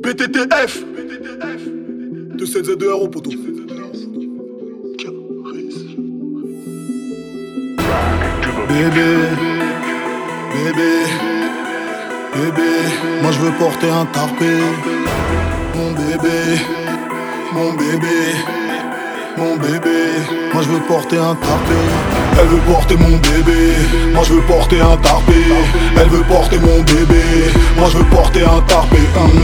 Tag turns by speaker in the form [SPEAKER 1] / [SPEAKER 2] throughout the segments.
[SPEAKER 1] BTTF 27Z2R au poteau. Bébé, bébé, bébé, moi je veux porter un tarpé. Mon bébé, mon bébé, mon bébé, moi je veux porter un tarpé. Elle veut porter mon bébé, moi je veux porter un tarpé. Elle veut porter mon bébé, moi je veux porter un tarpé.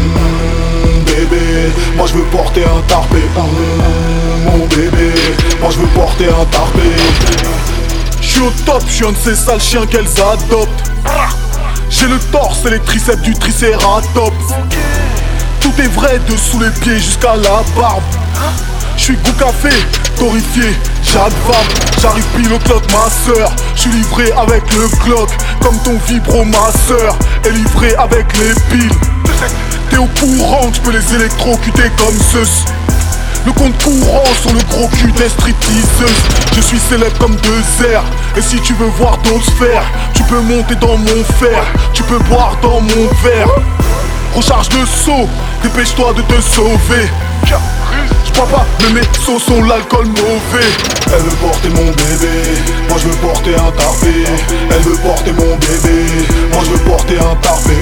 [SPEAKER 1] Bébé, moi je veux porter un tarpé. Mon bébé, moi je veux porter un tarpé. J'suis au top, j'suis un de ces sales chiens qu'elles adoptent. J'ai le torse et les triceps du tricératops. Tout est vrai dessous les pieds jusqu'à la barbe. J'suis goût café, torréfié, j'advame. J'arrive pile au clock ma sœur. J'suis livré avec le clock, comme ton vibro ma sœur est livré avec les piles. T'es au courant que j'peux les électrocuter comme ceci. Le compte courant sur le gros cul des stripteaseuses. Je suis célèbre comme deux airs. Et si tu veux voir d'autres sphères, tu peux monter dans mon fer, tu peux boire dans mon verre. Recharge le seau, dépêche-toi de te sauver. J'bois pas, mais mes sauts sont l'alcool mauvais. Elle veut porter mon bébé, moi je veux porter un tarpé. Elle veut porter mon bébé, moi je veux porter un tarpé.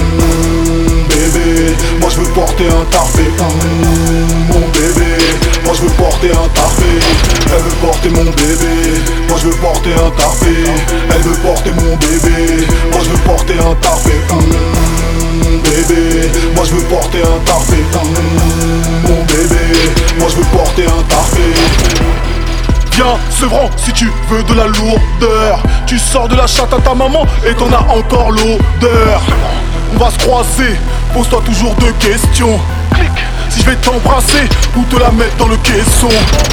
[SPEAKER 1] Bébé, moi je veux porter un tarpé. Mon bébé, moi je veux porter un tarpé. Elle veut porter mon bébé, moi je veux porter un tarpé. Elle veut porter mon bébé, moi je veux porter un tarpé. Bébé, moi je veux porter un tarpé. Mon bébé, moi je veux porter un tarpé. Viens, Sevran, si tu veux de la lourdeur. Tu sors de la chatte à ta maman et t'en as encore l'odeur. On va se croiser, pose-toi toujours deux questions. Si je vais t'embrasser ou te la mettre dans le caisson.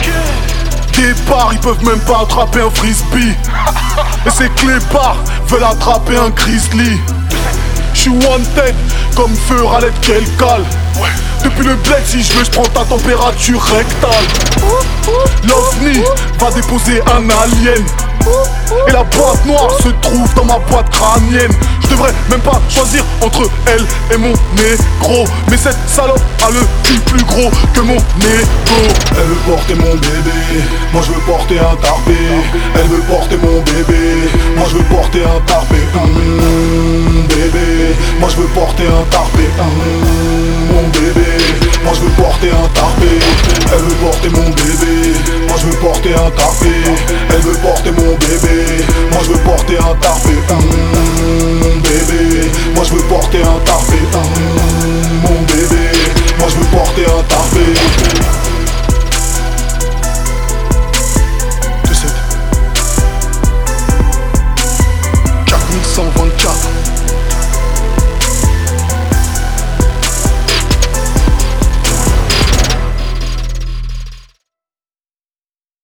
[SPEAKER 1] Départ, ils peuvent même pas attraper un frisbee. Et ces clébards veulent attraper un grizzly. J'suis wanted comme feu ralette quel cale. Depuis le bled, si je veux, j'prends ta température rectale. L'OVNI va déposer un alien. Et la boîte noire se trouve dans ma boîte crânienne. Je devrais même pas choisir entre elle et mon négro. Mais cette salope a le cul plus gros que mon ego. Elle veut porter mon bébé, moi je veux porter un tarpé. Elle veut porter mon bébé, moi je veux porter un tarpé. Bébé, moi je veux porter un tarpé. Mon bébé, moi je veux porter un tarpé. Elle veut porter mon bébé, moi je veux porter un tarpé.